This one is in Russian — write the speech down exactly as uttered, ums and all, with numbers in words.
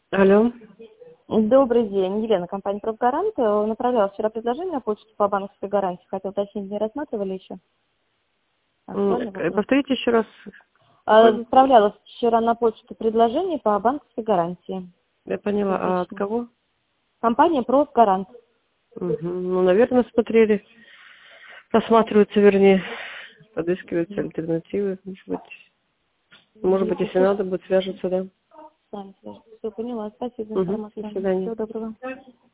Алло. Добрый день, Елена, компания «Профгарант». Направляла вчера предложение на почту по банковской гарантии. Хотел уточнить, не рассматривали еще? М, Актуальный э, вопрос. Повторите еще раз. А, Какой? Отправляла вчера на почту предложение по банковской гарантии. Я Хотел поняла. А от уточнить. кого? Компания «Профгарант». Угу. Ну, наверное, смотрели. Рассматриваются, вернее, подыскиваются альтернативы. Может быть, может быть, если надо будет, свяжутся, да. Все, поняла. Спасибо за Угу. До информацию. свидания. Всего доброго.